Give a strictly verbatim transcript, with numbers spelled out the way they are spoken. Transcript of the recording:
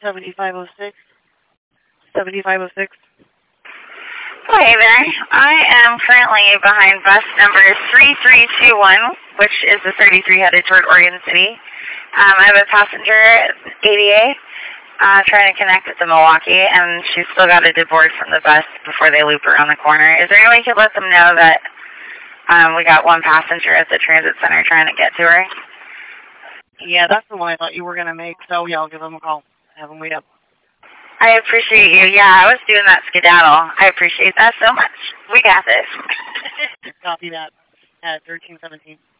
seventy-five oh six. seventy-five oh six. Hey there. I am currently behind bus number three three two one, which is the thirty-three headed toward Oregon City. Um, I have a passenger, A D A, uh, trying to connect with the Milwaukee, and she's still got to deboard from the bus before they loop around the corner. Is there any way you could let them know that um, we got one passenger at the transit center trying to get to her? Yeah, that's the one I thought you were going to make, so yeah, I'll give them a call. Have them wait up. I appreciate you. Yeah, I was doing that skedaddle. I appreciate that so much. We got this. Copy that at thirteen seventeen.